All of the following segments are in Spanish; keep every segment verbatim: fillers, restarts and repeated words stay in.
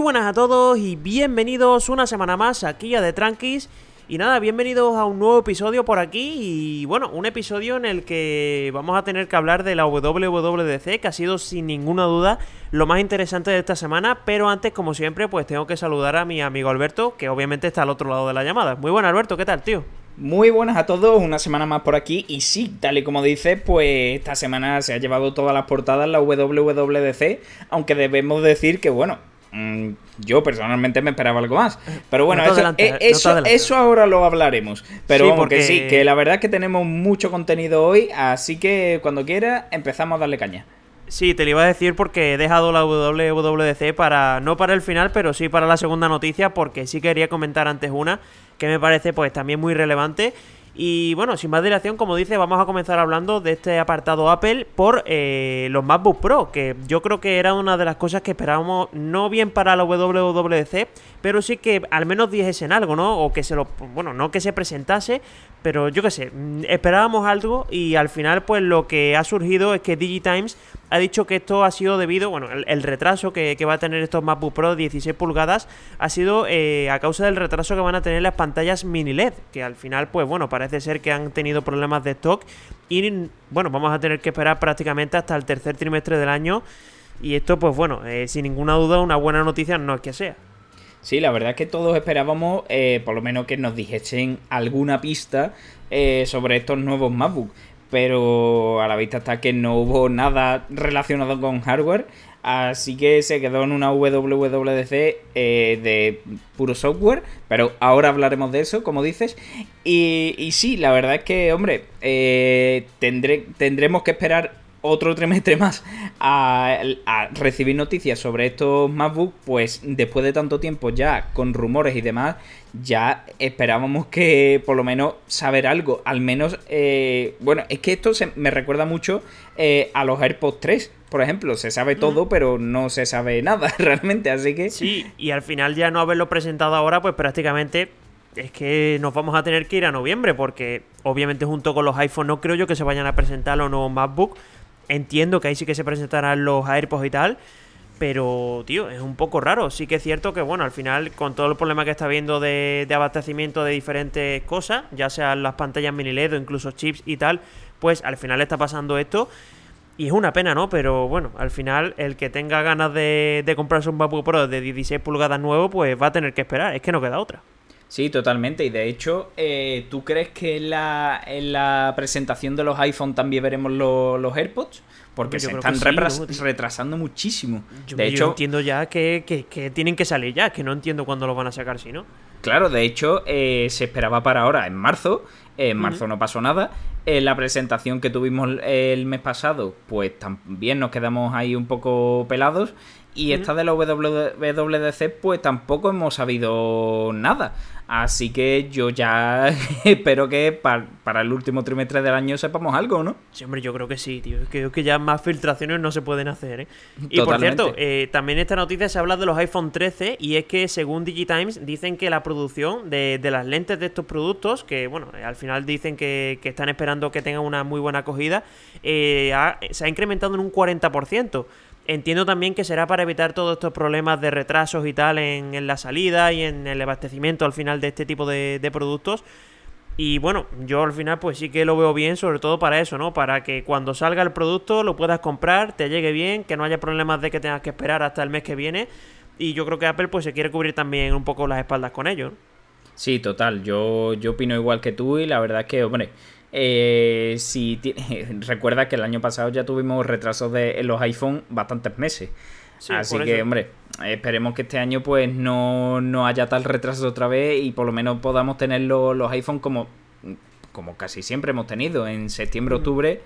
buenas a todos y bienvenidos una semana más aquí a The Tranquis. Y nada, bienvenidos a un nuevo episodio por aquí. Y bueno, un episodio en el que vamos a tener que hablar de la W W D C, que ha sido sin ninguna duda lo más interesante de esta semana. Pero antes, como siempre, pues tengo que saludar a mi amigo Alberto, que obviamente está al otro lado de la llamada. Muy buenas, Alberto, ¿qué tal, tío? Muy buenas a todos, una semana más por aquí. Y sí, tal y como dices, pues esta semana se ha llevado todas las portadas la W W D C. Aunque debemos decir que, bueno, mmm, yo personalmente me esperaba algo más. Pero bueno, no eso, eh, eso, no eso ahora lo hablaremos. Pero sí, vamos, porque... que sí, que la verdad es que tenemos mucho contenido hoy. Así que cuando quiera empezamos a darle caña. Sí, te lo iba a decir porque he dejado la W W D C para, no para el final, pero sí para la segunda noticia, porque sí quería comentar antes una que me parece pues también muy relevante. Y bueno, sin más dilación, como dice, vamos a comenzar hablando de este apartado Apple por eh, los MacBook Pro, que yo creo que era una de las cosas que esperábamos, no bien para la W W D C, pero sí que al menos dijesen algo, ¿no? O que se lo, bueno, no que se presentase, pero yo qué sé, esperábamos algo y al final pues lo que ha surgido es que DigiTimes ha dicho que esto ha sido debido, bueno, el, el retraso que, que va a tener estos MacBook Pro de dieciséis pulgadas ha sido eh, a causa del retraso que van a tener las pantallas mini L E D, que al final pues bueno, parece ser que han tenido problemas de stock y bueno, vamos a tener que esperar prácticamente hasta el tercer trimestre del año y esto pues bueno, eh, sin ninguna duda una buena noticia no es que sea. Sí, la verdad es que todos esperábamos, eh, por lo menos que nos dijesen alguna pista eh, sobre estos nuevos MacBook, pero a la vista está que no hubo nada relacionado con hardware, así que se quedó en una W W D C eh, de puro software, pero ahora hablaremos de eso, como dices, y, y sí, la verdad es que, hombre, eh, tendré, tendremos que esperar otro trimestre más a, a recibir noticias sobre estos MacBook, pues después de tanto tiempo ya con rumores y demás, ya esperábamos que por lo menos saber algo, al menos, eh, bueno, es que esto se, me recuerda mucho eh, a los AirPods tres, por ejemplo, se sabe todo, mm. pero no se sabe nada realmente, así que... Sí, y al final ya no haberlo presentado ahora, pues prácticamente... Es que nos vamos a tener que ir a noviembre, porque obviamente junto con los iPhone no creo yo que se vayan a presentar los nuevos MacBook. Entiendo que ahí sí que se presentarán los AirPods y tal, pero, tío, es un poco raro. Sí que es cierto que, bueno, al final, con todo el problema que está habiendo de, de abastecimiento de diferentes cosas, ya sean las pantallas mini L E D o incluso chips y tal, pues al final está pasando esto. Y es una pena, ¿no? Pero bueno, al final, el que tenga ganas de, de comprarse un MacBook Pro de dieciséis pulgadas nuevo, pues va a tener que esperar. Es que no queda otra. Sí, totalmente. Y de hecho, eh, ¿tú crees que en la, en la presentación de los iPhone también veremos lo, los AirPods? Porque yo se están sí, repras- ¿no? retrasando muchísimo. Yo, de yo hecho, entiendo ya que, que, que tienen que salir ya, que no entiendo cuándo los van a sacar, si no. Claro, de hecho, eh, se esperaba para ahora, en marzo. Eh, en marzo uh-huh. no pasó nada. En eh, la presentación que tuvimos el mes pasado, pues también nos quedamos ahí un poco pelados. Y uh-huh. esta de la W W D C, pues tampoco hemos sabido nada. Así que yo ya espero que para, para el último trimestre del año sepamos algo, ¿no? Sí, hombre, yo creo que sí, tío. Creo que ya más filtraciones no se pueden hacer, ¿eh? Y Totalmente. Por cierto, eh, también esta noticia se habla de los iPhone trece y es que según DigiTimes dicen que la producción de, de las lentes de estos productos, que bueno, al final dicen que, que están esperando que tengan una muy buena acogida, eh, ha, se ha incrementado en un cuarenta por ciento. Entiendo también que será para evitar todos estos problemas de retrasos y tal en, en la salida y en el abastecimiento al final de este tipo de, de productos. Y bueno, yo al final pues sí que lo veo bien, sobre todo para eso, ¿no? Para que cuando salga el producto lo puedas comprar, te llegue bien, que no haya problemas de que tengas que esperar hasta el mes que viene. Y yo creo que Apple pues se quiere cubrir también un poco las espaldas con ello, ¿no? Sí, total. Yo, yo opino igual que tú y la verdad es que, hombre... Eh, si t- recuerda que el año pasado ya tuvimos retrasos de en los iPhone bastantes meses, sí, así que hombre, esperemos que este año pues no, no haya tal retraso otra vez y por lo menos podamos tener los, los iPhone como, como casi siempre hemos tenido en septiembre, octubre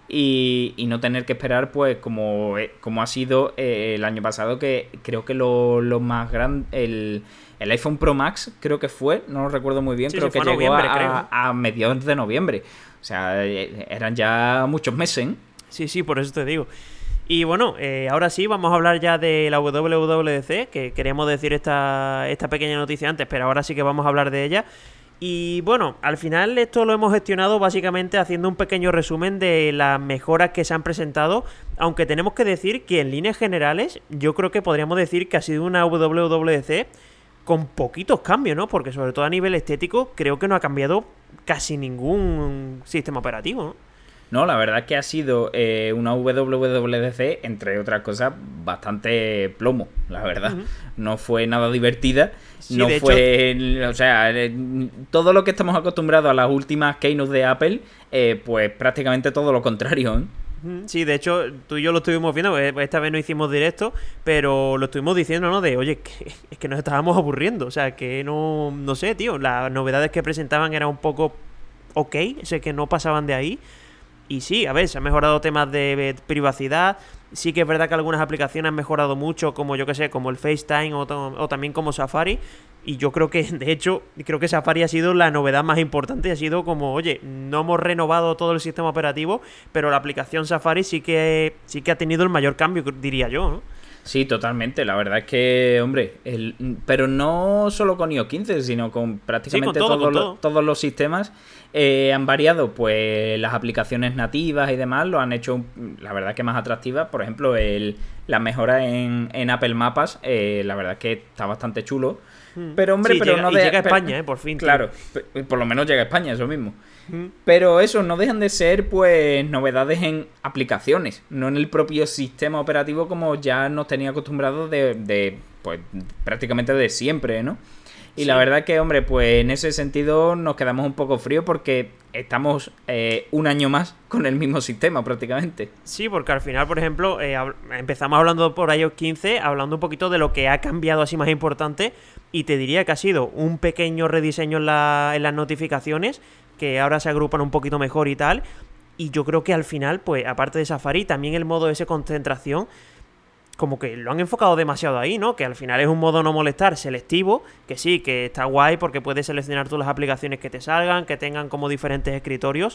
y, y no tener que esperar pues como, como ha sido eh, el año pasado, que creo que lo, lo más grande, el El iPhone Pro Max creo que fue, no lo recuerdo muy bien, sí, creo sí, que llegó noviembre, a, creo. a mediados de noviembre. O sea, eran ya muchos meses, ¿eh? Sí, sí, por eso te digo. Y bueno, eh, ahora sí, vamos a hablar ya de la W W D C, que queríamos decir esta, esta pequeña noticia antes, pero ahora sí que vamos a hablar de ella. Y bueno, al final esto lo hemos gestionado básicamente haciendo un pequeño resumen de las mejoras que se han presentado, aunque tenemos que decir que en líneas generales yo creo que podríamos decir que ha sido una W W D C con poquitos cambios, ¿no? Porque sobre todo a nivel estético creo que no ha cambiado casi ningún sistema operativo, ¿no? No, la verdad es que ha sido eh, una W W D C, entre otras cosas, bastante plomo, la verdad. Uh-huh. No fue nada divertida. Sí, no fue... Hecho... O sea, eh, todo lo que estamos acostumbrados a las últimas keynote de Apple, eh, pues prácticamente todo lo contrario, ¿eh? Sí, de hecho, tú y yo lo estuvimos viendo, esta vez no hicimos directo, pero lo estuvimos diciendo, ¿no? De, oye, que, es que nos estábamos aburriendo, o sea, que no, no sé, tío, las novedades que presentaban eran un poco ok, sé que no pasaban de ahí. Y sí, a ver, se han mejorado temas de privacidad. Sí que es verdad que algunas aplicaciones han mejorado mucho, como yo que sé, como el FaceTime o, o también como Safari. Y yo creo que, de hecho, creo que Safari ha sido la novedad más importante. Ha sido como, oye, no hemos renovado todo el sistema operativo, pero la aplicación Safari sí que, sí que ha tenido el mayor cambio, diría yo, ¿no? Sí, totalmente. La verdad es que, hombre, el, pero no solo con iOS quince, sino con prácticamente sí, con todo, todos, con todo. Los, todos los sistemas eh, han variado, pues las aplicaciones nativas y demás lo han hecho, la verdad, que más atractivas. Por ejemplo, el, la mejora en, en Apple Mapas, eh, la verdad es que está bastante chulo. Pero, hombre, sí, pero llega, no y de, llega a pero, España, eh, por fin. Claro, tío. Por lo menos llega a España, eso mismo. Pero eso, no dejan de ser, pues, novedades en aplicaciones, no en el propio sistema operativo como ya nos tenía acostumbrados de, de pues, prácticamente de siempre, ¿no? Y sí. La verdad que, hombre, pues en ese sentido nos quedamos un poco fríos porque estamos eh, un año más con el mismo sistema prácticamente. Sí, porque al final, por ejemplo, eh, empezamos hablando por iOS quince, hablando un poquito de lo que ha cambiado así más importante, y te diría que ha sido un pequeño rediseño en, la, en las notificaciones, que ahora se agrupan un poquito mejor y tal, y yo creo que al final, pues aparte de Safari, también el modo ese concentración, como que lo han enfocado demasiado ahí, ¿no? Que al final es un modo no molestar selectivo, que sí, que está guay porque puedes seleccionar todas las aplicaciones que te salgan, que tengan como diferentes escritorios,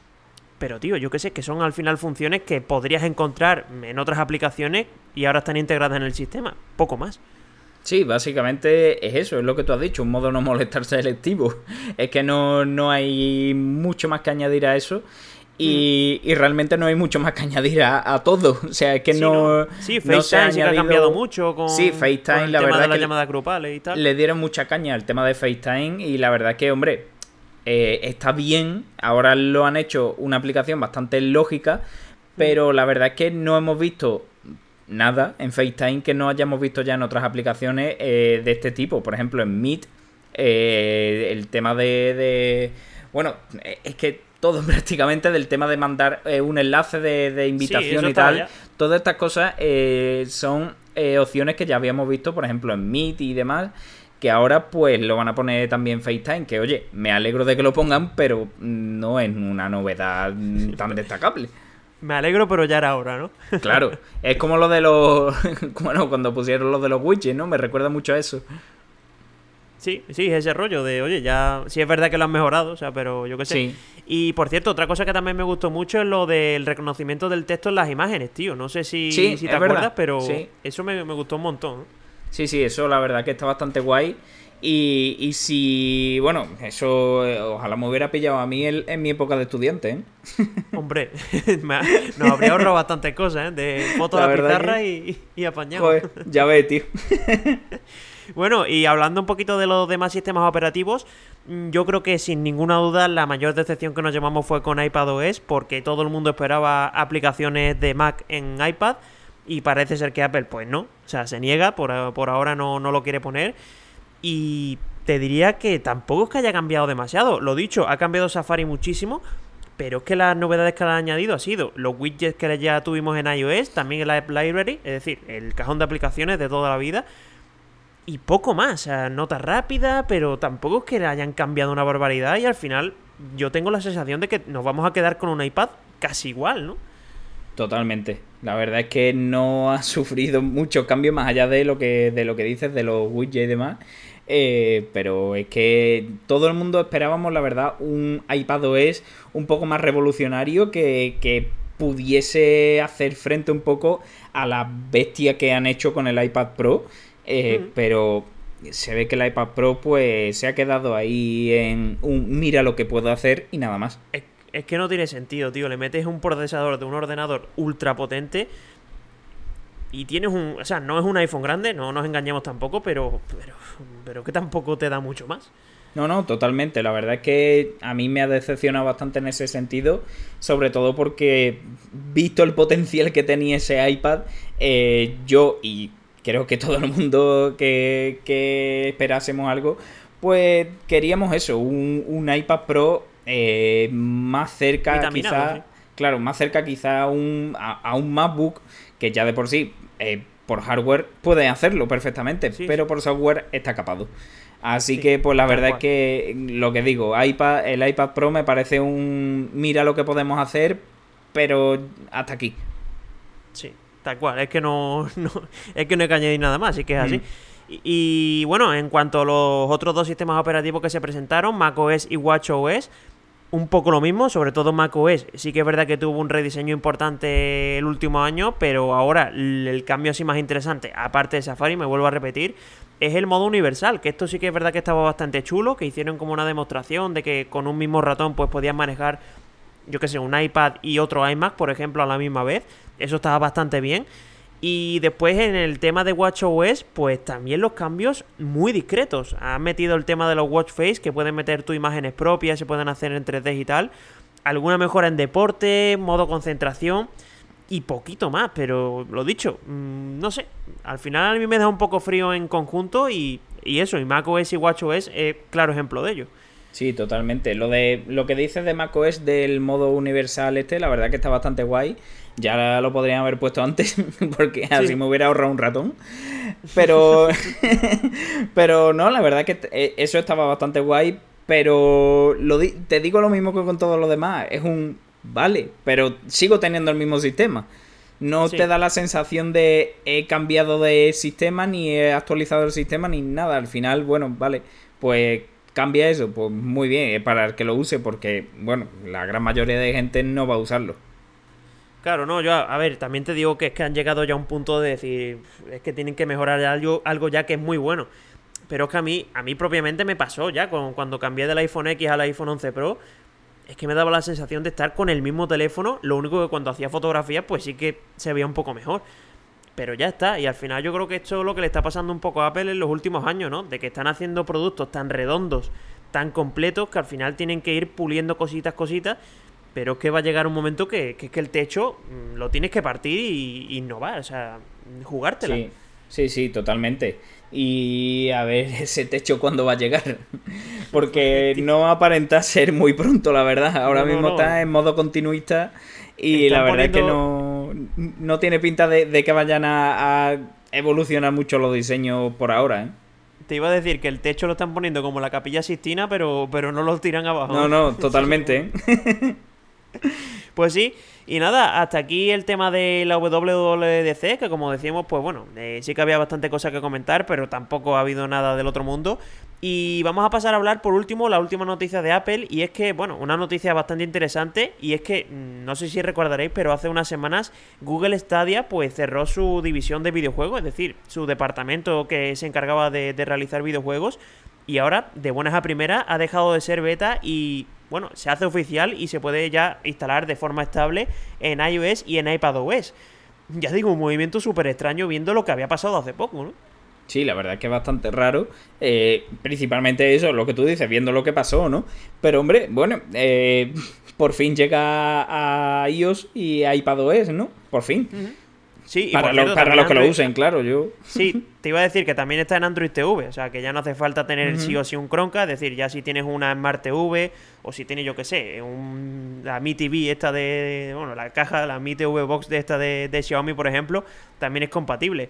pero tío, yo qué sé, que son al final funciones que podrías encontrar en otras aplicaciones y ahora están integradas en el sistema, poco más. Sí, básicamente es eso, es lo que tú has dicho, un modo no molestar selectivo. Es que no, no hay mucho más que añadir a eso. Y, y realmente no hay mucho más que añadir a, a todo. O sea, es que sí, no... no. Sí, FaceTime no se ha, sí añadido... que ha cambiado mucho con, sí, FaceTime, con el la tema verdad de las que llamadas grupales y tal. Le dieron mucha caña al tema de FaceTime y la verdad que, hombre, eh, está bien. Ahora lo han hecho una aplicación bastante lógica, pero la verdad es que no hemos visto nada en FaceTime que no hayamos visto ya en otras aplicaciones eh, de este tipo. Por ejemplo, en Meet, eh, el tema de, de... Bueno, es que todo prácticamente del tema de mandar eh, un enlace de, de invitación sí, y tal. Ya. Todas estas cosas eh, son eh, opciones que ya habíamos visto, por ejemplo, en Meet y demás, que ahora pues lo van a poner también FaceTime, que oye, me alegro de que lo pongan, pero no es una novedad tan destacable. Me alegro, pero ya era hora, ¿no? Claro, es como lo de los... Bueno, cuando pusieron lo de los widgets, ¿no? Me recuerda mucho a eso. Sí, sí, ese rollo de, oye, ya... Sí es verdad que lo han mejorado, o sea, pero yo qué sé. Sí. Y, por cierto, otra cosa que también me gustó mucho es lo del reconocimiento del texto en las imágenes, tío. No sé si, sí, si te acuerdas, verdad. pero sí. Eso me, me gustó un montón, ¿no? Sí, sí, eso la verdad que está bastante guay. Y, y si, bueno, eso eh, ojalá me hubiera pillado a mí el, en mi época de estudiante, ¿eh? Hombre, nos habría ahorrado bastantes cosas, ¿eh? De fotos a la pizarra que... y, y apañado. Joder, ya ves, tío. Bueno, y hablando un poquito de los demás sistemas operativos, yo creo que sin ninguna duda la mayor decepción que nos llevamos fue con iPadOS, porque todo el mundo esperaba aplicaciones de Mac en iPad y parece ser que Apple pues no, o sea, se niega, por, por ahora no, no lo quiere poner. Y te diría que tampoco es que haya cambiado demasiado. Lo dicho, ha cambiado Safari muchísimo, pero es que las novedades que le han añadido ha sido los widgets que ya tuvimos en iOS, también el App Library, es decir, el cajón de aplicaciones de toda la vida, y poco más. O sea, nota rápida, pero tampoco es que le hayan cambiado una barbaridad, y al final yo tengo la sensación de que nos vamos a quedar con un iPad casi igual, ¿no? Totalmente. La verdad es que no ha sufrido muchos cambios más allá de lo que de lo que dices de los widgets y demás. Eh, pero es que todo el mundo esperábamos, la verdad, un iPadOS un poco más revolucionario que, que pudiese hacer frente un poco a la bestia que han hecho con el iPad Pro. Eh, mm. Pero se ve que el iPad Pro pues se ha quedado ahí en un mira lo que puedo hacer y nada más. Es, es que no tiene sentido, tío. Le metes un procesador de un ordenador ultra potente y tienes un... O sea, no es un iPhone grande, no nos engañemos tampoco, pero, pero, pero que tampoco te da mucho más. No, no, totalmente. La verdad es que a mí me ha decepcionado bastante en ese sentido, sobre todo porque, visto el potencial que tenía ese iPad, eh, yo y creo que todo el mundo que, que esperásemos algo, pues queríamos eso, un, un iPad Pro eh, más cerca Vitaminado, quizá, sí. claro, más cerca quizá a un, a, a un MacBook, que ya de por sí, eh, por hardware puede hacerlo perfectamente, Sí, pero sí. por software está capado. Así Sí, que, pues la tal verdad es cual. que lo que digo, iPad, el iPad Pro me parece un mira lo que podemos hacer, pero hasta aquí. Sí, tal cual. Es que no, no- es que no hay que añadir nada más, así que es Mm. así. Y, y, bueno, en cuanto a los otros dos sistemas operativos que se presentaron, macOS y watchOS, un poco lo mismo, sobre todo macOS. Sí que es verdad que tuvo un rediseño importante el último año, pero ahora l- el cambio así más interesante, aparte de Safari, me vuelvo a repetir, es el modo universal, que esto sí que es verdad que estaba bastante chulo, que hicieron como una demostración de que con un mismo ratón pues podías manejar, yo qué sé, un iPad y otro iMac, por ejemplo, a la misma vez. Eso estaba bastante bien. Y después en el tema de watchOS, pues también los cambios muy discretos. Han metido el tema de los watch face, que pueden meter tus imágenes propias, se pueden hacer en tres D y tal. Alguna mejora en deporte, modo concentración y poquito más, pero lo dicho, mmm, no sé. Al final a mí me da un poco frío en conjunto y, y eso, y macOS y watchOS es claro ejemplo de ello. Sí, totalmente. Lo de lo que dices de macOS del modo universal este, la verdad que está bastante guay. Ya lo podrían haber puesto antes, porque así Sí, me hubiera ahorrado un ratón. Pero, pero no, la verdad que t- eso estaba bastante guay. Pero lo di- te digo lo mismo que con todo lo demás. Es un vale, pero sigo teniendo el mismo sistema. No te sí. da la sensación de he cambiado de sistema, ni he actualizado el sistema, ni nada. Al final, bueno, vale, pues cambia eso. Pues muy bien, es para el que lo use, porque, bueno, la gran mayoría de gente no va a usarlo. Claro, no, yo, a, a ver, también te digo que es que han llegado ya a un punto de decir, es que tienen que mejorar algo, algo ya que es muy bueno. Pero es que a mí, a mí propiamente me pasó ya, con, cuando cambié del iPhone X al iPhone once Pro, es que me daba la sensación de estar con el mismo teléfono, lo único que cuando hacía fotografías, pues sí que se veía un poco mejor. Pero ya está, y al final yo creo que esto es lo que le está pasando un poco a Apple en los últimos años, ¿no? De que están haciendo productos tan redondos, tan completos, que al final tienen que ir puliendo cositas, cositas, pero es que va a llegar un momento que, que es que el techo mm, lo tienes que partir y, y innovar, o sea, jugártela. Sí, sí, sí, totalmente. Y a ver ese techo cuándo va a llegar. Porque no aparenta ser muy pronto, la verdad. Ahora No, no, mismo no. está en modo continuista y la Están verdad es que poniendo. no, no tiene pinta de, de que vayan a, a evolucionar mucho los diseños por ahora, ¿eh? Te iba a decir que el techo lo están poniendo como la Capilla Sistina, pero, pero no lo tiran No, abajo, ¿eh? no, Eso totalmente, seguro. ¿eh? Pues sí, y nada, hasta aquí el tema de la W W D C, que como decíamos, pues bueno, eh, sí que había bastante cosas que comentar, pero tampoco ha habido nada del otro mundo. Y vamos a pasar a hablar por último la última noticia de Apple, y es que, bueno, una noticia bastante interesante, y es que, mm, no sé si recordaréis, pero hace unas semanas Google Stadia pues cerró su división de videojuegos, es decir, su departamento que se encargaba de, de realizar videojuegos, y ahora, de buenas a primeras, ha dejado de ser beta y, bueno, se hace oficial y se puede ya instalar de forma estable en iOS y en iPadOS. Ya digo, un movimiento súper extraño viendo lo que había pasado hace poco, ¿no? Sí, la verdad es que es bastante raro. Eh, principalmente eso, lo que tú dices, viendo lo que pasó, ¿no? Pero hombre, bueno, eh, por fin llega a iOS y a iPadOS, ¿no? Por fin. Ujú. Sí, y Para, por lo- cierto, para también los que lo Android. usen, claro, yo. Sí, te iba a decir que también está en Android T V, o sea que ya no hace falta tener sí Ujú. o sí un Chromecast, es decir, ya si tienes una Smart T V o si tienes, yo que sé, un, la Mi T V esta de, bueno, la caja, la Mi T V Box de esta de, de Xiaomi, por ejemplo, también es compatible.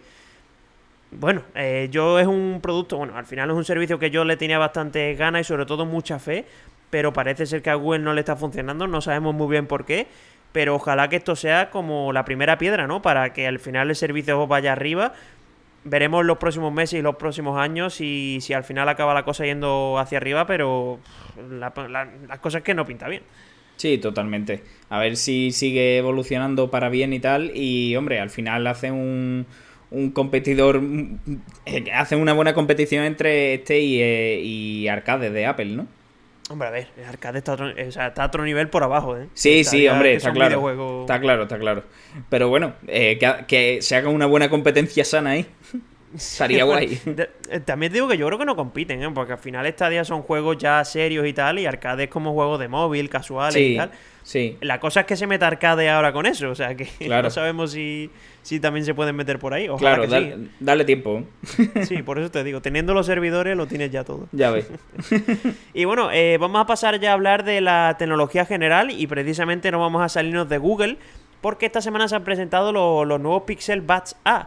Bueno, eh, yo es un producto, bueno, al final es un servicio que yo le tenía bastante ganas y sobre todo mucha fe, pero parece ser que a Google no le está funcionando, no sabemos muy bien por qué, pero ojalá que esto sea como la primera piedra, ¿no? Para que al final el servicio vaya arriba. Veremos los próximos meses y los próximos años si, si al final acaba la cosa yendo hacia arriba, pero la, la, las cosas es que no pinta bien. Sí, totalmente. A ver si sigue evolucionando para bien y tal. Y, hombre, al final hace un, un competidor, eh, hacen una buena competición entre este y, eh, y arcade de Apple, ¿no? Hombre, a ver, el arcade está a otro, o sea, está a otro nivel por abajo, ¿eh? Sí, sí, hombre, está claro. Videojuegos... Está claro, está claro. Pero bueno, eh, que, que se haga una buena competencia sana ahí. Estaría guay. También digo que yo creo que no compiten, ¿eh? Porque al final Stadia son juegos ya serios y tal, y arcade es como juegos de móvil, casuales sí, y tal. Sí. La cosa es que se meta arcade ahora con eso, o sea que claro. no sabemos si, si también se pueden meter por ahí. Ojalá claro, que dale, sí. dale tiempo. Sí, por eso te digo, teniendo los servidores lo tienes ya todo. Ya ves. Y bueno, eh, vamos a pasar ya a hablar de la tecnología general y precisamente no vamos a salirnos de Google porque esta semana se han presentado los, los nuevos Pixel Buds A.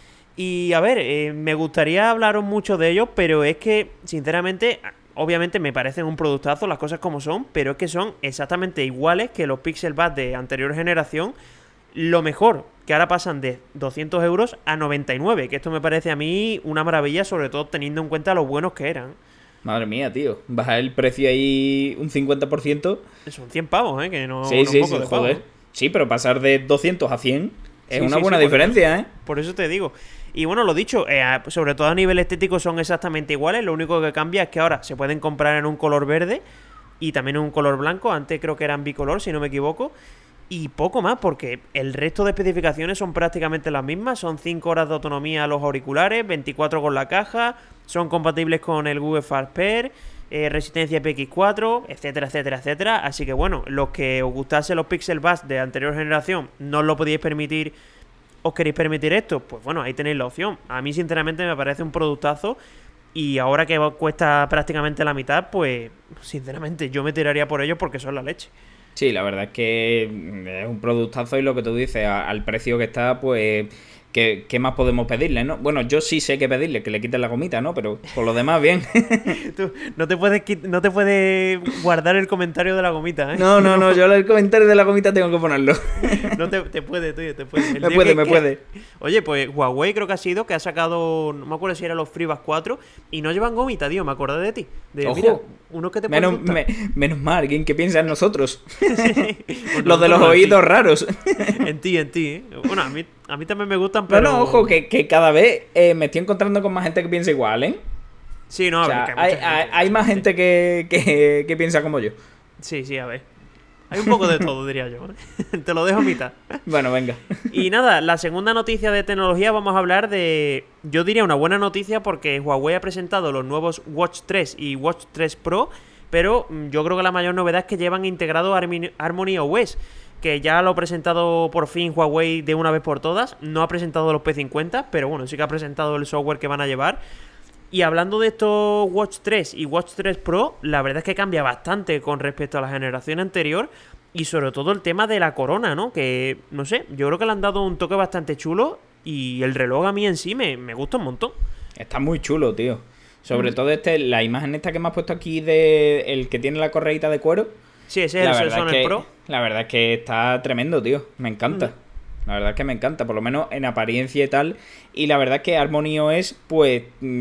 Y a ver, eh, me gustaría hablaros mucho de ellos, pero es que, sinceramente, obviamente me parecen un productazo, las cosas como son, pero es que son exactamente iguales que los Pixel Buds de anterior generación. Lo mejor, que ahora pasan de doscientos euros a noventa y nueve, que esto me parece a mí una maravilla, sobre todo teniendo en cuenta lo buenos que eran. Madre mía, tío. Bajar el precio ahí un cincuenta por ciento. Son cien pavos, ¿eh? Que no, sí, no sí, un poco sí, de joder. pavos. Sí, pero pasar de doscientos a cien es sí, una sí, buena sí, diferencia, por ¿eh? Por eso te digo. Y bueno, lo dicho, eh, sobre todo a nivel estético son exactamente iguales. Lo único que cambia es que ahora se pueden comprar en un color verde y también en un color blanco. Antes creo que eran bicolor, si no me equivoco. Y poco más, porque el resto de especificaciones son prácticamente las mismas. Son cinco horas de autonomía los auriculares, veinticuatro con la caja. Son compatibles con el Google Fastpair, eh, resistencia I P X cuatro, etcétera, etcétera, etcétera. Así que bueno, los que os gustase los Pixel Buds de anterior generación, no os lo podíais permitir... ¿Os queréis permitir esto? Pues bueno, ahí tenéis la opción. A mí, sinceramente, me parece un productazo. Y ahora que cuesta prácticamente la mitad, pues, sinceramente, yo me tiraría por ellos porque son la leche. Sí, la verdad es que es un productazo y lo que tú dices, al precio que está, pues... ¿Qué, ¿Qué más podemos pedirle, no? Bueno, yo sí sé que pedirle, que le quiten la gomita, ¿no? Pero por lo demás, bien. Tú no te puedes no te puedes guardar el comentario de la gomita, ¿eh? No, no, no, yo el comentario de la gomita tengo que ponerlo. No te, te puede, tío, te puede. El me puede, que, me que... puede. Oye, pues Huawei creo que ha sido que ha sacado, no me acuerdo si eran los FreeBuds cuatro y no llevan gomita, tío, me acordé de ti. De, Ojo, mira, uno que te puede menos, gustar. Me, menos mal, alguien que piensa en nosotros. Sí. Pues los de los oídos raros. En ti, en ti, ¿eh? Bueno, a mí, a mí también me gustan, pero... No, no, ojo, que, que cada vez eh, me estoy encontrando con más gente que piensa igual, ¿eh? Sí, no, a o ver, sea, que hay, hay, mucha hay, gente, hay más gente. gente que, que, que piensa como yo. Sí, sí, a ver. Hay un poco de todo, diría yo. Te lo dejo a mitad. Bueno, venga. Y nada, la segunda noticia de tecnología vamos a hablar de... Yo diría una buena noticia porque Huawei ha presentado los nuevos Watch tres y Watch tres Pro, pero yo creo que la mayor novedad es que llevan integrado Harmony O S, que ya lo ha presentado por fin Huawei de una vez por todas. No ha presentado los P cincuenta, pero bueno, sí que ha presentado el software que van a llevar. Y hablando de estos Watch tres y Watch tres Pro, la verdad es que cambia bastante con respecto a la generación anterior. Y sobre todo el tema de la corona, ¿no? Que, no sé, yo creo que le han dado un toque bastante chulo. Y el reloj a mí en sí me, me gusta un montón. Está muy chulo, tío. Sobre mm. todo este, la imagen esta que me has puesto aquí de el que tiene la correíta de cuero. Sí, ese es el Sonel Pro. La verdad es que está tremendo, tío. Me encanta. Mm. La verdad es que me encanta, por lo menos en apariencia y tal. Y la verdad es que Harmony O S, pues,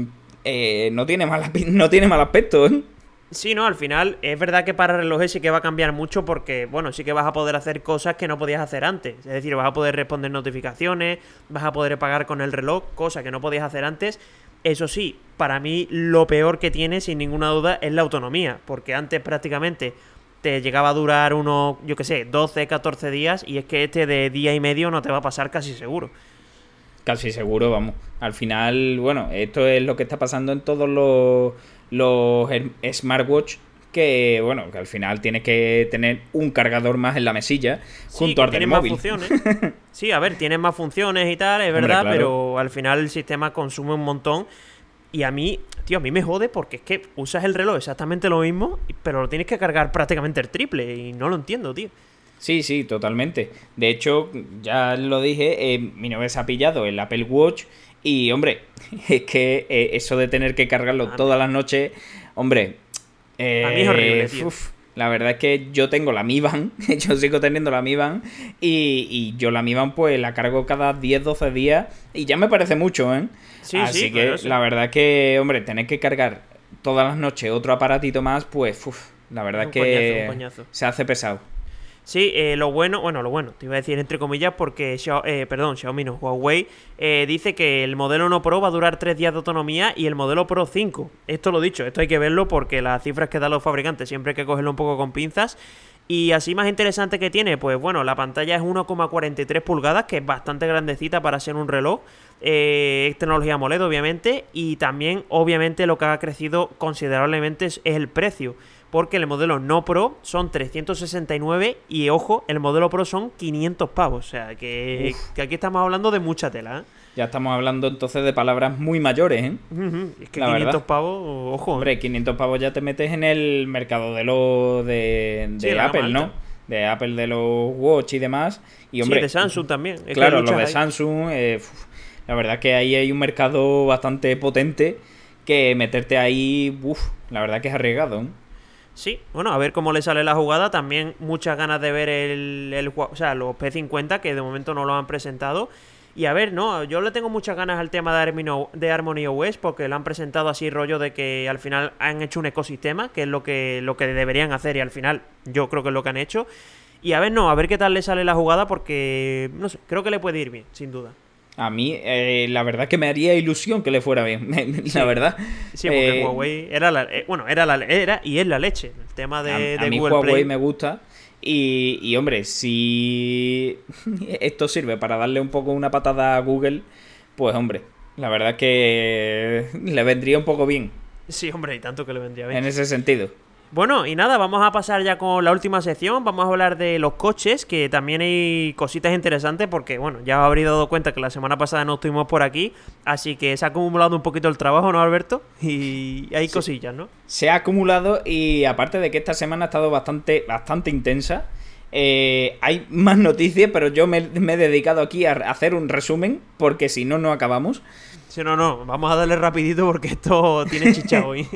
eh, no tiene mal, no tiene mal aspecto, ¿eh? Sí, no, al final es verdad que para relojes sí que va a cambiar mucho porque, bueno, sí que vas a poder hacer cosas que no podías hacer antes. Es decir, vas a poder responder notificaciones, vas a poder pagar con el reloj, cosa que no podías hacer antes. Eso sí, para mí lo peor que tiene, sin ninguna duda, es la autonomía. Porque antes prácticamente te llegaba a durar unos, yo qué sé, doce, catorce días. Y es que este de día y medio no te va a pasar casi seguro. Casi seguro, vamos. Al final, bueno, esto es lo que está pasando en todos los, los smartwatch. Que, bueno, que al final tienes que tener un cargador más en la mesilla sí, junto al del móvil. Más funciones. Sí, a ver, tienen más funciones y tal, es verdad, Hombre, claro. Pero al final el sistema consume un montón. Y a mí, tío, a mí me jode porque es que usas el reloj exactamente lo mismo, pero lo tienes que cargar prácticamente el triple y no lo entiendo, tío. Sí, sí, totalmente. De hecho, ya lo dije, eh, mi novia se ha pillado el Apple Watch y, hombre, es que eh, eso de tener que cargarlo a todas mí. las noches, hombre... Eh, a mí es horrible, tío. Uf, la verdad es que yo tengo la Mi Band, yo sigo teniendo la Mi Band y, y yo la Mi Band pues la cargo cada diez doce días y ya me parece mucho, ¿eh? Sí, Así sí, que claro, sí. La verdad es que, hombre, tener que cargar todas las noches otro aparatito más, pues, uf, la verdad es que coñazo, se hace pesado. Sí, eh, lo bueno, bueno, lo bueno, te iba a decir entre comillas porque, Xiao- eh, perdón, Xiaomi no, Huawei eh, dice que el modelo no Pro va a durar tres días de autonomía y el modelo Pro cinco. Esto lo dicho, esto hay que verlo porque las cifras que dan los fabricantes siempre hay que cogerlo un poco con pinzas. Y así más interesante que tiene, pues bueno, la pantalla es uno coma cuarenta y tres pulgadas, que es bastante grandecita para ser un reloj. Eh, es tecnología AMOLED, obviamente, y también, obviamente, lo que ha crecido considerablemente es, es el precio. Porque el modelo no Pro son trescientos sesenta y nueve y, ojo, el modelo Pro son quinientos pavos. O sea, que, que aquí estamos hablando de mucha tela, ¿eh? Ya estamos hablando entonces de palabras muy mayores, ¿eh? Uh-huh. Es que La quinientos verdad. pavos, ojo. Hombre, quinientos pavos ya te metes en el mercado de los de, de Sí, la Apple, gama ¿no? alta. De Apple, de los Watch y demás. Y hombre, Sí, de Samsung también. Es que claro, los luchas de ahí. Samsung, eh, uf, la verdad que ahí hay un mercado bastante potente que meterte ahí, uff, la verdad que es arriesgado, ¿eh? Sí, bueno, a ver cómo le sale la jugada. También muchas ganas de ver el, el Hua- o sea, los P cincuenta, que de momento no lo han presentado. Y a ver, no, yo le tengo muchas ganas al tema de Harmony, de Harmony O S, porque lo han presentado así rollo de que al final han hecho un ecosistema, que es lo que, lo que deberían hacer, y al final yo creo que es lo que han hecho. Y a ver, no, a ver qué tal le sale la jugada, porque, no sé, creo que le puede ir bien, sin duda. A mí, eh, la verdad que me haría ilusión que le fuera bien, la Sí. verdad. Sí, porque Eh, Huawei era la, eh, bueno, era la, era y es la leche. El tema de, a, a de mí Google Huawei Play. me gusta. Y, y, hombre, si esto sirve para darle un poco una patada a Google, pues hombre, la verdad que le vendría un poco bien Sí, hombre, y tanto que le vendría bien. en ese sentido. Bueno, y nada, vamos a pasar ya con la última sección. Vamos a hablar de los coches, que también hay cositas interesantes porque, bueno, ya os habréis dado cuenta que la semana pasada no estuvimos por aquí, así que se ha acumulado un poquito el trabajo, ¿no, Alberto? Y hay Sí. cosillas, ¿no? Se ha acumulado y aparte de que esta semana ha estado bastante, bastante intensa, eh, hay más noticias, pero yo me, me he dedicado aquí a hacer un resumen porque si no, no acabamos. Si no, no, vamos a darle rapidito porque esto tiene chicha hoy.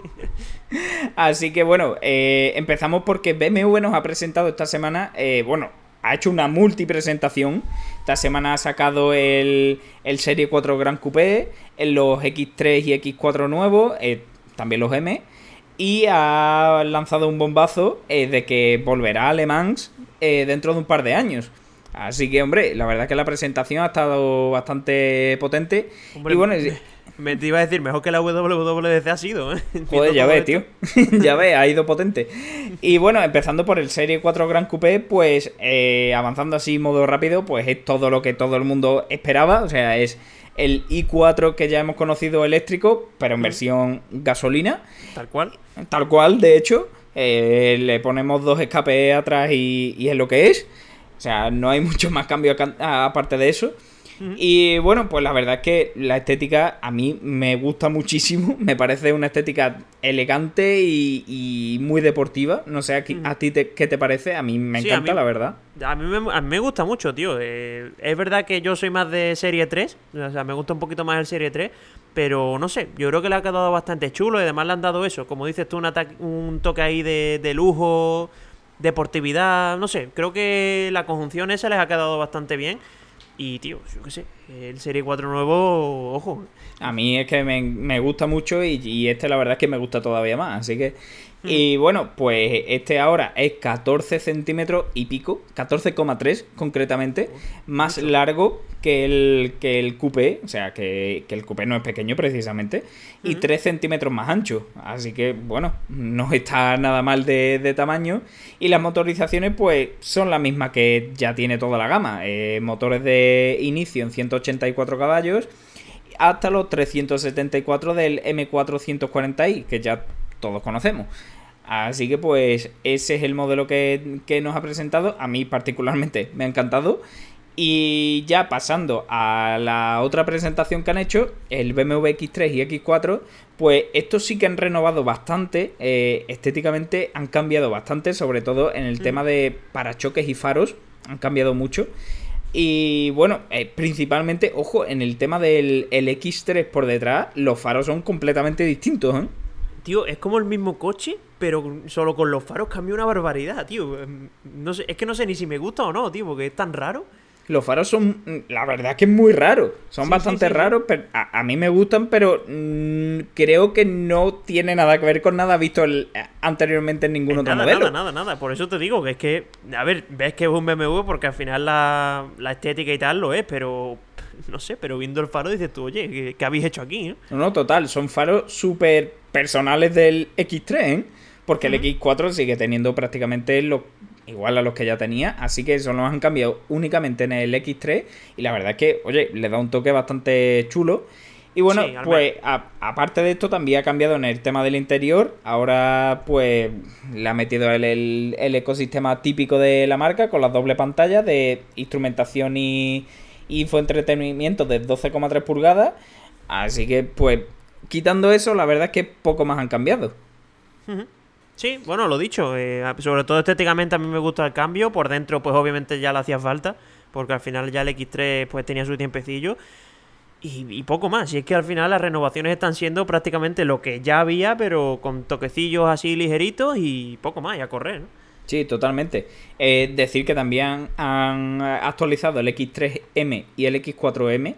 Así que bueno, eh, empezamos porque B M W nos ha presentado esta semana, eh, bueno, ha hecho una multipresentación. Esta semana ha sacado el, el Serie cuatro Gran Coupé, en los X tres y X cuatro nuevos, eh, también los M, y ha lanzado un bombazo eh, de que volverá a Le Mans eh, dentro de un par de años. Así que, hombre, la verdad que la presentación ha estado bastante potente. Hombre, y bueno, me te iba a decir, mejor que la W W D C ha sido, ¿eh? joder, Viendo ya todo ves, esto. tío. Ya ves, ha ido potente. Y bueno, empezando por el Serie cuatro Gran Coupé, pues eh, avanzando así modo rápido, pues es todo lo que todo el mundo esperaba. O sea, es el i cuatro que ya hemos conocido eléctrico, pero en Mm. versión versión gasolina. Tal cual. Tal cual, de hecho. Eh, le ponemos dos escapes atrás y, y es lo que es. O sea, no hay mucho más cambio aca- a- aparte de eso. Ujú. Y bueno, pues la verdad es que la estética a mí me gusta muchísimo. Me parece una estética elegante y, y muy deportiva. No sé, a, qui- a ti te- qué te parece. A mí me Sí, a encanta, mí- la verdad. A mí, me, a mí me gusta mucho, tío. Eh, es verdad que yo soy más de Serie tres. O sea, me gusta un poquito más el Serie tres. Pero no sé, yo creo que le ha quedado bastante chulo. Y además le han dado eso, como dices tú, un, ataque- un toque ahí de, de lujo, deportividad. No sé, creo que la conjunción esa les ha quedado bastante bien. Y, tío, yo qué sé, el Serie cuatro nuevo, ojo. A mí es que me, me gusta mucho y, y este la verdad es que me gusta todavía más. Así que... Y bueno, pues este ahora es catorce centímetros y pico, catorce coma tres concretamente, más mucho. largo que el, que el coupé, o sea, que, que el coupé no es pequeño precisamente, y Ujú. tres centímetros más ancho. Así que, bueno, no está nada mal de, de tamaño. Y las motorizaciones, pues, son las mismas que ya tiene toda la gama. Eh, motores de inicio en ciento ochenta y cuatro caballos, hasta los trescientos setenta y cuatro del M cuatrocientos cuarenta i, que ya todos conocemos. Así que pues ese es el modelo que, que nos ha presentado. A mí particularmente me ha encantado. Y ya pasando a la otra presentación que han hecho, el B M W X tres y X cuatro, pues estos sí que han renovado bastante, eh, estéticamente han cambiado bastante, sobre todo en el Mm. tema de parachoques y faros, han cambiado mucho. Y bueno, eh, principalmente, ojo, en el tema del el X tres por detrás, los faros son completamente distintos, ¿eh? Tío, es como el mismo coche, pero solo con los faros cambia una barbaridad, tío. Em, No sé, es que no sé ni si me gusta o no, tío, porque es tan raro. Los faros son, la verdad es que es muy raro. Son Sí, bastante sí, sí, sí. raros, pero a, a mí me gustan, pero mm, creo que no tiene nada que ver con nada visto el- anteriormente en ningún Eh, otro Nada, modelo. nada, nada, nada. Por eso te digo que es que, a ver, ves que es un B M W porque al final la, la estética y tal lo es, pero no sé, pero viendo el faro dices tú, oye, ¿qué, qué habéis hecho aquí? eh? No, no, total, son faros súper personales del equis tres, ¿eh? Porque el Ujú. equis cuatro sigue teniendo prácticamente lo, igual a los que ya tenía, así que solo los han cambiado únicamente en el equis tres y la verdad es que, oye, le da un toque bastante chulo. Y bueno, Sí, al pues a- aparte de esto también ha cambiado en el tema del interior, ahora pues le ha metido el, el- el ecosistema típico de la marca con las doble pantallas de instrumentación y, y infoentretenimiento de doce coma tres pulgadas, así que pues quitando eso, la verdad es que poco más han cambiado. Ujú. Sí, bueno, lo dicho, eh, sobre todo estéticamente a mí me gusta el cambio, por dentro pues obviamente ya le hacía falta, porque al final ya el equis tres pues tenía su tiempecillo y, y poco más, y es que al final las renovaciones están siendo prácticamente lo que ya había, pero con toquecillos así ligeritos y poco más, y a correr, ¿no? Sí, totalmente. Eh, decir que también han actualizado el equis tres eme y el equis cuatro eme,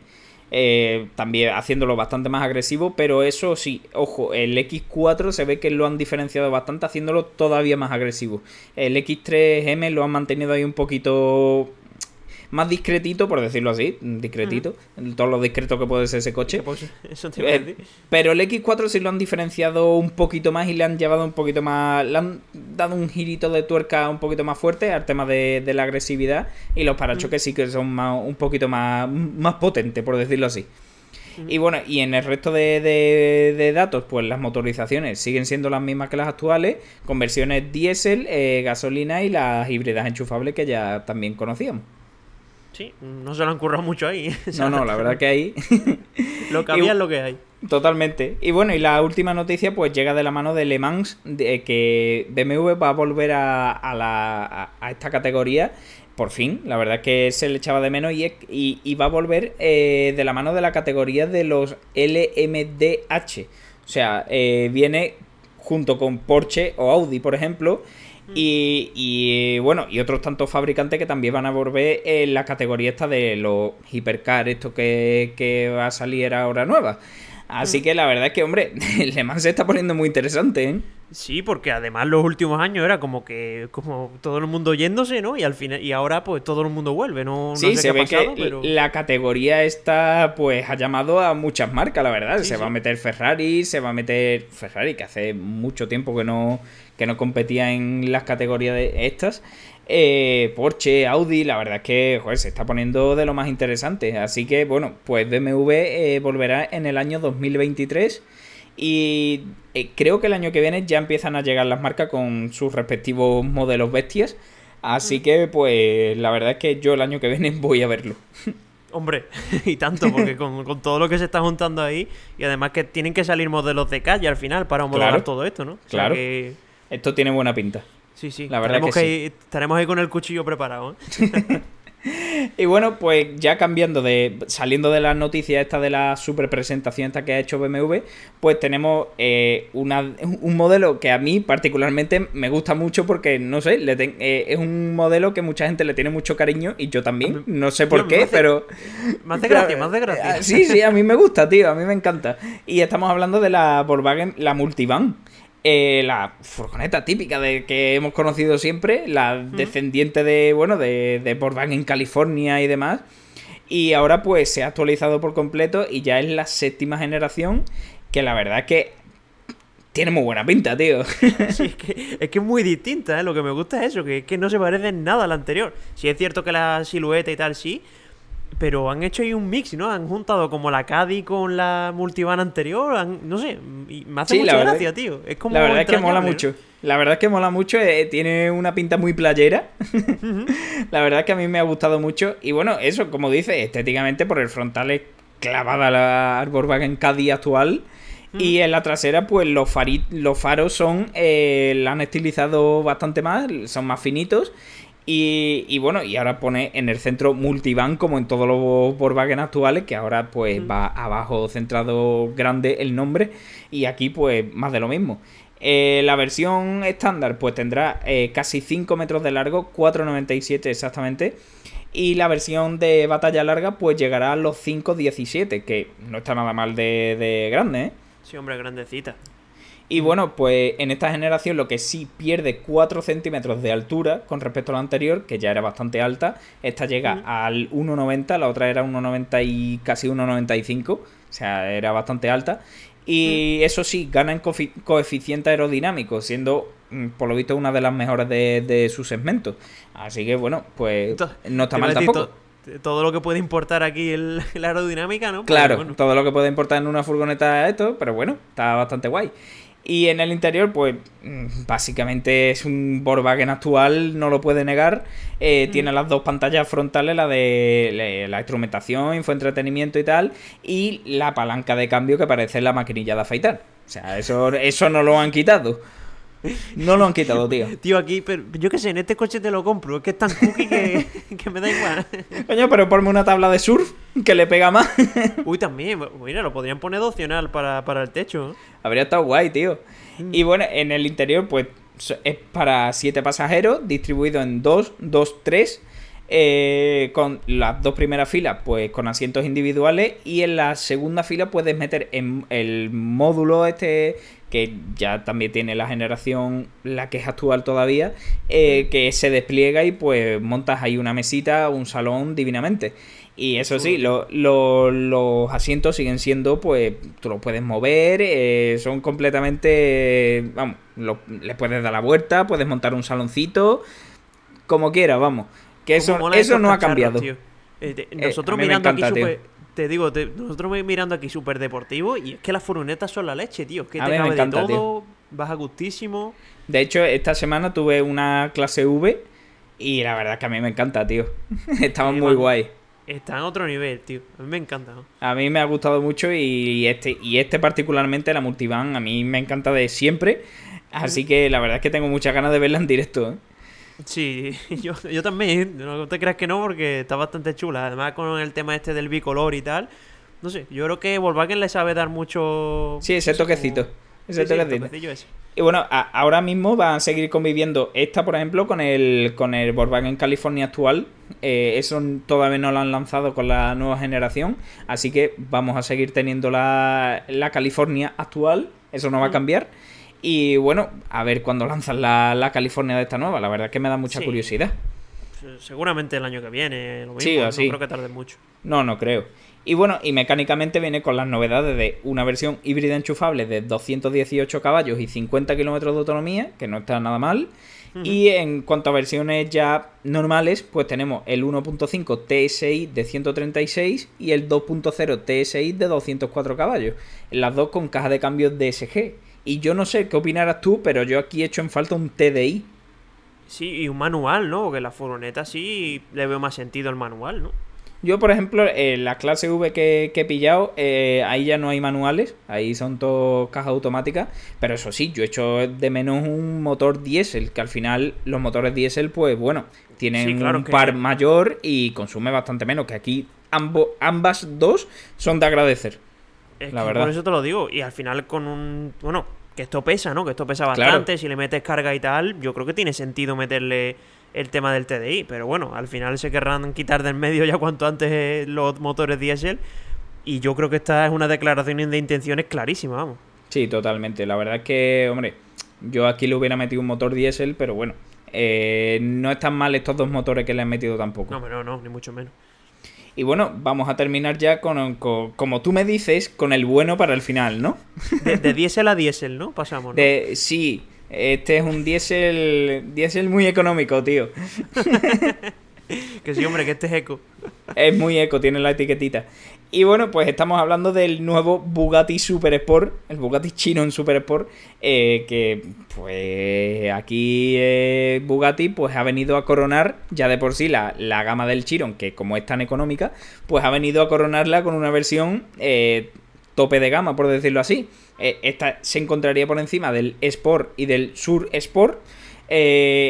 eh, también haciéndolo bastante más agresivo, pero eso sí, ojo, el equis cuatro se ve que lo han diferenciado bastante haciéndolo todavía más agresivo. El equis tres eme lo han mantenido ahí un poquito más discretito, por decirlo así, discretito, todo lo discreto que puede ser ese coche. Que, pues, eso te iba a Eh, decir. pero el equis cuatro sí lo han diferenciado un poquito más y le han llevado un poquito más. Le han dado un girito de tuerca un poquito más fuerte al tema de, de la agresividad. Y los parachoques sí que son más, un poquito más, más potentes, por decirlo así. Y bueno, y en el resto de, de- de datos, pues las motorizaciones siguen siendo las mismas que las actuales, con versiones diésel, eh, gasolina y las híbridas enchufables que ya también conocíamos. Sí, no se lo han currado mucho ahí. O sea, No, no, la verdad que ahí. lo que y- había es lo que hay. Totalmente. Y bueno, y la última noticia pues llega de la mano de Le Mans, de que B M W va a volver a, a la, a, a esta categoría. Por fin, la verdad es que se le echaba de menos y, es- y, y va a volver eh, de la mano de la categoría de los L M D H. O sea, eh, viene junto con Porsche o Audi, por ejemplo. Y, y, bueno, y otros tantos fabricantes que también van a volver en la categoría esta de los hipercar, esto que, que va a salir ahora nueva. Así que la verdad es que, hombre, el Le Mans se está poniendo muy interesante, ¿eh? Sí, porque además los últimos años era como que como todo el mundo yéndose, ¿no? Y al final y ahora pues todo el mundo vuelve, no, no Sí, sé se qué ve ha pasado, que pero la categoría esta pues ha llamado a muchas marcas, la verdad. Sí, se va a sí. meter Ferrari, se va a meter Ferrari, que hace mucho tiempo que no, que no competía en las categorías de estas. Eh, Porsche, Audi, la verdad es que joder, se está poniendo de lo más interesante. Así que bueno, pues B M W eh, volverá en el año dos mil veintitrés. Y eh, creo que el año que viene ya empiezan a llegar las marcas con sus respectivos modelos bestias. Así que, pues, la verdad es que yo el año que viene voy a verlo. hombre, y tanto, porque con, con todo lo que se está juntando ahí, y además que tienen que salir modelos de calle al final para homologar Claro, todo esto, ¿no? O sea claro. que Esto tiene buena pinta. sí, sí, La verdad estaremos que que ir- estaremos ahí con el cuchillo preparado, ¿eh? Y bueno, pues ya cambiando de. Saliendo de las noticias esta de la super presentación esta que ha hecho B M W, pues tenemos eh, una, un modelo que a mí particularmente me gusta mucho porque, no sé, le ten- eh, es un modelo que mucha gente le tiene mucho cariño y yo también. No sé por Tío, me qué, hace- pero. Me hace gracia, me hace gracia. Ah, Sí, sí, a mí me gusta, tío, a mí me encanta. Y estamos hablando de la Volkswagen, la Multivan. Eh, la furgoneta típica de que hemos conocido siempre, la descendiente de, bueno, de, de Volkswagen en California y demás. Y ahora pues se ha actualizado por completo y ya es la séptima generación, que la verdad es que tiene muy buena pinta, tío. Sí, es que, es que es muy distinta, ¿eh? Lo que me gusta es eso, que es que no se parece en nada a la anterior. Sí es cierto que la silueta y tal sí, pero han hecho ahí un mix, ¿no? Han juntado como la Caddy con la Multivan anterior, han- no sé, y me hace Sí, la mucha verdad- gracia, tío. Es como La verdad es que mola entrañable, ¿no? mucho. La verdad es que mola mucho, eh, tiene una pinta muy playera. La verdad es que a mí me ha gustado mucho. Y bueno, eso, como dice, estéticamente por el frontal es clavada la Volkswagen Caddy actual. Y en la trasera, pues los, fari- los faros son. Eh, la han estilizado bastante más, son más finitos. Y, y bueno, y ahora pone en el centro Multivan, como en todos los Volkswagen actuales, que ahora pues va abajo centrado grande el nombre. Y aquí, pues, más de lo mismo. Eh, la versión estándar pues tendrá eh, casi cinco metros de largo, cuatro coma noventa y siete exactamente. Y la versión de batalla larga pues llegará a los cinco coma diecisiete, que no está nada mal de, de grande, ¿eh? Sí, hombre, grandecita. Y bueno, pues en esta generación lo que sí pierde cuatro centímetros de altura con respecto a la anterior, que ya era bastante alta. Esta llega mm. al uno coma noventa, la otra era uno coma noventa y casi uno coma noventa y cinco, o sea, era bastante alta. Y mm. eso sí, gana en coeficiente aerodinámico, siendo por lo visto una de las mejores de, de su segmento. Así que bueno, pues no está mal tampoco. Todo lo que puede importar aquí el, la aerodinamica, ¿no? Claro, bueno. todo lo que puede importar en una furgoneta esto, pero bueno, está bastante guay. Y en el interior, pues básicamente es un Volkswagen actual, no lo puede negar. Eh, mm. Tiene las dos pantallas frontales, la de la instrumentación, infoentretenimiento y tal, y la palanca de cambio que parece la maquinilla de afeitar. O sea, eso, eso no lo han quitado. No lo han quitado, tío. Tío, aquí, pero yo qué sé, en este coche te lo compro. Es que es tan cookie que, que me da igual. Coño, pero ponme una tabla de surf que le pega más. Uy, también. Mira, lo podrían poner de opcional para, para el techo. Habría estado guay, tío. Mm. Y bueno, en el interior, pues es para siete pasajeros, distribuido en dos, dos, tres. Eh, con las dos primeras filas, pues con asientos individuales. Y en la segunda fila puedes meter en el módulo este, que ya también tiene la generación, la que es actual todavía, eh, que se despliega y pues montas ahí una mesita, un salón divinamente. Y eso sí, lo, lo, los asientos siguen siendo, pues, tú los puedes mover, eh, son completamente, vamos, lo, le puedes dar la vuelta, puedes montar un saloncito, como quieras, vamos. Que eso, eso no ha cambiado. Eh, te, nosotros eh, mirando encanta, aquí super, te digo, te, nosotros mirando aquí súper deportivo, y es que las furgonetas son la leche, tío. Es que a te cabe encanta, de todo, tío. Vas a gustísimo. De hecho, esta semana tuve una clase V y la verdad es que a mí me encanta, tío. Estaba muy guay. Está en otro nivel, tío. A mí me encanta, ¿no? A mí me ha gustado mucho y este, y este particularmente, la Multivan, a mí me encanta de siempre. Así que la verdad es que tengo muchas ganas de verla en directo, ¿eh? Sí, yo, yo también, no te creas que no, porque está bastante chula. Además con el tema este del bicolor y tal. No sé, yo creo que Volkswagen le sabe dar mucho... Sí, ese toquecito. Como... Ese sí, toquecito. Sí, ese. Y bueno, a, ahora mismo van a seguir conviviendo esta, por ejemplo, con el con el Volkswagen California actual. Eh, eso todavía no lo han lanzado con la nueva generación. Así que vamos a seguir teniendo la, la California actual. Eso no va a cambiar. Y bueno, a ver cuándo lanzan la, la California de esta nueva. La verdad es que me da mucha sí. curiosidad. Seguramente el año que viene, lo mismo. Sí, así. No creo que tarde mucho. No, no creo. Y bueno, y mecánicamente viene con las novedades de una versión híbrida enchufable de doscientos dieciocho caballos y cincuenta kilómetros de autonomía, que no está nada mal. Uh-huh. Y en cuanto a versiones ya normales, pues tenemos el uno punto cinco T S I de ciento treinta y seis y el dos punto cero T S I de doscientos cuatro caballos. Las dos con caja de cambios D S G. Y yo no sé qué opinarás tú, pero yo aquí he hecho en falta un T D I. Sí, y un manual, ¿no? Porque la furgoneta sí le veo más sentido el manual, ¿no? Yo, por ejemplo, en la clase V que, que he pillado, eh, ahí ya no hay manuales, ahí son todas cajas automáticas, pero eso sí, yo he hecho de menos un motor diésel, que al final los motores diésel, pues bueno, tienen sí, claro un que... par mayor y consume bastante menos, que aquí ambos, ambas dos son de agradecer. Es la que verdad. Por eso te lo digo, y al final con un... Bueno, que esto pesa, ¿no? Que esto pesa bastante, claro. Si le metes carga y tal, yo creo que tiene sentido meterle el tema del T D I, pero bueno, al final se querrán quitar del medio ya cuanto antes los motores diésel, y yo creo que esta es una declaración de intenciones clarísima, vamos. Sí, totalmente, la verdad es que, hombre, yo aquí le hubiera metido un motor diésel, pero bueno, eh, no están mal estos dos motores que le han metido tampoco. No, no, no, ni mucho menos. Y bueno, vamos a terminar ya con, con, como tú me dices, con el bueno para el final, ¿no? De, de diésel a diésel, ¿no? Pasamos, ¿no? De, sí, este es un diésel, diésel muy económico, tío. Que sí, hombre, que este es eco. Es muy eco, tiene la etiquetita. Y bueno, pues estamos hablando del nuevo Bugatti Super Sport, el Bugatti Chiron Super Sport, eh, que pues aquí eh, Bugatti pues ha venido a coronar ya de por sí la, la gama del Chiron, que como es tan económica, pues ha venido a coronarla con una versión eh, tope de gama, por decirlo así. Eh, esta se encontraría por encima del Sport y del Sur Sport, eh,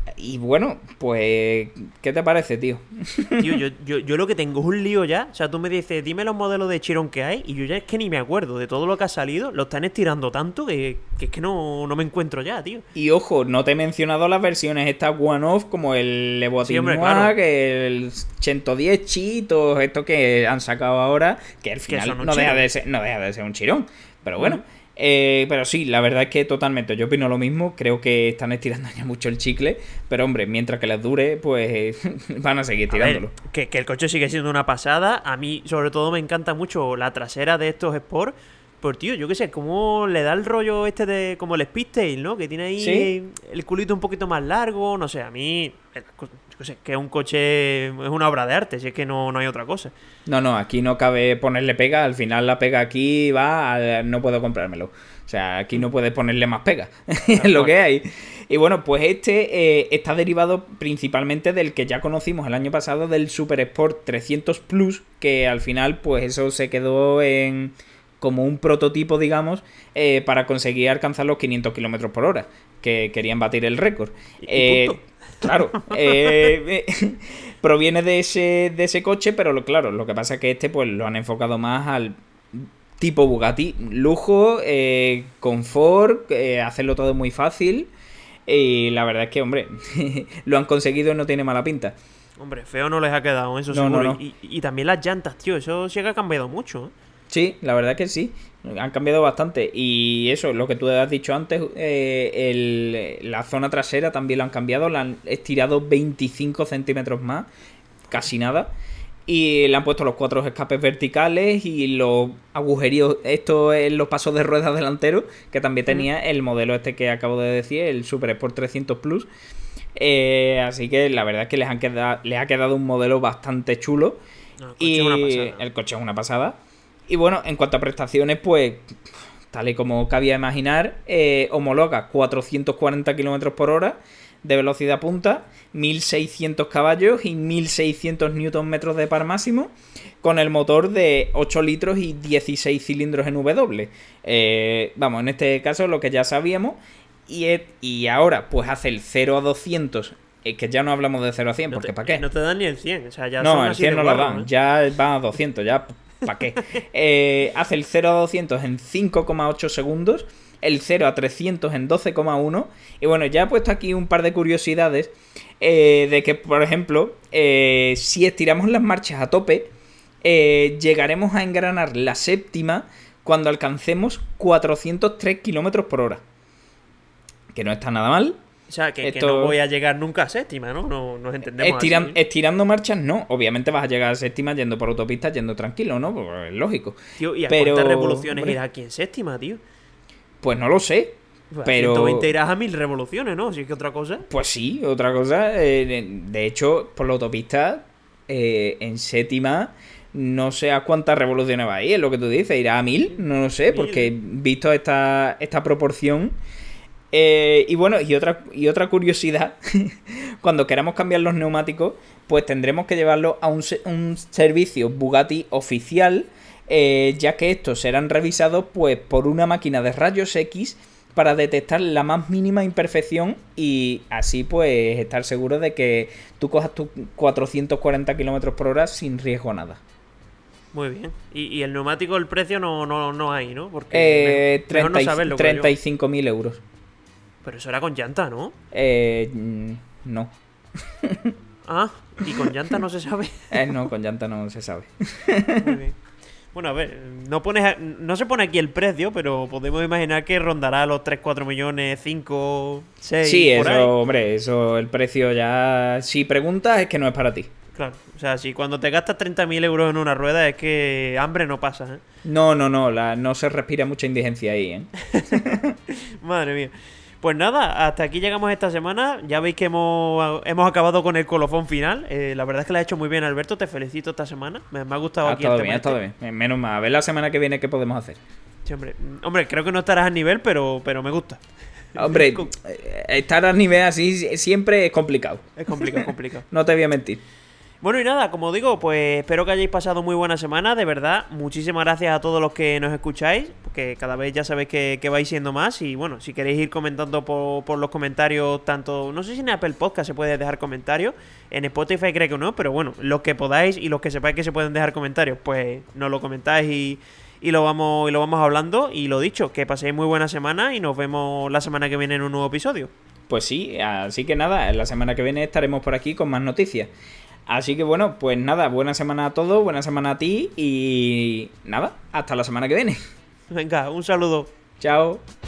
Y bueno, pues, ¿qué te parece, tío? Tío, yo, yo, yo lo que tengo es un lío ya. O sea, tú me dices, dime los modelos de Chiron que hay, y yo ya es que ni me acuerdo de todo lo que ha salido. Lo están estirando tanto que, que es que no, no me encuentro ya, tío. Y ojo, no te he mencionado las versiones estas one-off, como el Evo Sí, hombre, Atinoa, claro. que el ciento diez Chi, todos estos que han sacado ahora, que al Que final son un no deja, chirón. de ser, no deja de ser un chirón. Pero bueno, Ujú. eh, pero sí, la verdad es que totalmente, yo opino lo mismo, creo que están estirando ya mucho el chicle, pero hombre, mientras que les dure, pues van a seguir A ver, tirándolo. que, que el coche sigue siendo una pasada. A mí, sobre todo, me encanta mucho la trasera de estos Sport. Pues, tío, yo qué sé, cómo le da el rollo este de como el Speedtail, ¿no? Que tiene ahí ¿Sí? el culito un poquito más largo. No sé, a mí, el co- yo qué sé, que es un coche, es una obra de arte, si es que no, no hay otra cosa. No, no, aquí no cabe ponerle pega, al final la pega aquí va, a- no puedo comprármelo. O sea, aquí no puedes ponerle más pega, es lo cual. que hay. Y bueno, pues este eh, está derivado principalmente del que ya conocimos el año pasado, del Super Sport trescientos Plus, que al final pues eso se quedó en como un prototipo, digamos, eh, para conseguir alcanzar los quinientos kilómetros por hora, que querían batir el récord. Y, y Eh, punto. Claro, eh, eh, proviene de ese, de ese coche, pero lo, claro, lo que pasa es que este pues lo han enfocado más al tipo Bugatti, lujo, eh, confort, eh, hacerlo todo muy fácil, y la verdad es que, hombre, lo han conseguido y no tiene mala pinta. Hombre, feo no les ha quedado, eso No, no, seguro. no. Y, y- y también las llantas, tío, eso sí que ha cambiado mucho, ¿eh? Sí, la verdad que sí. Han cambiado bastante. Y eso, lo que tú has dicho antes, eh, el- la zona trasera también lo han cambiado. La han estirado veinticinco centímetros más. Casi nada. Y le han puesto los cuatro escapes verticales y los agujeríos, esto en los pasos de ruedas delanteros, que también tenía el modelo este que acabo de decir, el Super Sport trescientos Plus. Eh, así que la verdad es que les, han quedado, les ha quedado un modelo bastante chulo. No, el coche Y es una pasada. el coche es una pasada. Y bueno, en cuanto a prestaciones, pues, tal y como cabía imaginar, eh, homologa cuatrocientos cuarenta kilómetros por hora de velocidad punta, mil seiscientos caballos y mil seiscientos newton metros de par máximo, con el motor de ocho litros y dieciséis cilindros en W. Eh, vamos, en este caso lo que ya sabíamos. Y, es- y ahora, pues hace el cero a doscientos. Es que ya no hablamos de cero a cien, No porque te, ¿para qué? no te dan ni el cien, o sea, ya No, son el así cien de no lo guarros, dan, ¿eh? ya va a doscientos, ya ¿para qué? Eh, hace el cero a doscientos en cinco coma ocho segundos, el cero a trescientos en doce coma uno. Y bueno, ya he puesto aquí un par de curiosidades eh, de que, por ejemplo, eh, si estiramos las marchas a tope, eh, llegaremos a engranar la séptima cuando alcancemos cuatrocientos tres kilómetros por hora. Que no está nada mal. O sea, que, que Esto- no voy a llegar nunca a séptima, ¿no? No nos entendemos Estiran- así. Estirando marchas, no. Obviamente vas a llegar a séptima yendo por autopista, yendo tranquilo, ¿no? Pues es lógico. Tío, ¿y a pero, cuántas revoluciones hombre, irá aquí en séptima, tío? Pues no lo sé. Pues a Pero- ciento veinte irás a mil revoluciones, ¿no? Si es que otra cosa. Pues sí, otra cosa. eh, de- de hecho, por la autopista, eh, en séptima, no sé a cuántas revoluciones va a ir, es lo que tú dices. ¿Irá a mil? No lo sé, Mil. porque visto esta, esta proporción. Eh, y bueno, y otra, y otra curiosidad, cuando queramos cambiar los neumáticos, pues tendremos que llevarlo a un, se- un servicio Bugatti oficial, eh, ya que estos serán revisados pues por una máquina de rayos X para detectar la más mínima imperfección y así pues estar seguro de que tú cojas tus cuatrocientos cuarenta kilómetros por hora sin riesgo a nada. Muy bien. Y, y el neumático, el precio no, no, no hay, ¿no? Porque Eh, mejor, mejor no treinta y- saberlo. creo yo. treinta y cinco mil euros. Pero eso era con llanta, ¿no? Eh, mm, no. Ah, y con llanta no se sabe. Eh, no, con llanta no se sabe. Muy bien. Bueno, a ver, no, pones, no se pone aquí el precio, pero podemos imaginar que rondará los tres, cuatro millones, cinco, seis. Sí, por eso, ahí. hombre, eso, el precio ya... Si preguntas es que no es para ti. Claro, o sea, si cuando te gastas treinta mil euros en una rueda es que hambre no pasa, ¿eh? No, no, no, la, no se respira mucha indigencia ahí, ¿eh? Madre mía. Pues nada, hasta aquí llegamos esta semana. Ya veis que hemos, hemos acabado con el colofón final. Eh, la verdad es que lo has hecho muy bien, Alberto. Te felicito esta semana. Me, me ha gustado Ha aquí el estado tema bien, ha este. estado bien. Menos mal, a ver la semana que viene qué podemos hacer. Sí, hombre. Mm, hombre, creo que no estarás al nivel, pero, pero me gusta. Hombre, Com- eh, estar a nivel así siempre es complicado. Es complicado, complicado. No te voy a mentir. Bueno, y nada, como digo, pues espero que hayáis pasado muy buena semana, de verdad. Muchísimas gracias a todos los que nos escucháis, porque cada vez ya sabéis que, que vais siendo más. Y bueno, si queréis ir comentando por, por los comentarios, tanto, no sé si en Apple Podcast se puede dejar comentarios, en Spotify creo que no, pero bueno, los que podáis y los que sepáis que se pueden dejar comentarios, pues nos lo comentáis y, y lo vamos, y lo vamos hablando. Y lo dicho, que paséis muy buena semana y nos vemos la semana que viene en un nuevo episodio. Pues sí, así que nada, la semana que viene estaremos por aquí con más noticias. Así que bueno, pues nada, buena semana a todos, buena semana a ti y nada, hasta la semana que viene. Venga, un saludo. Chao.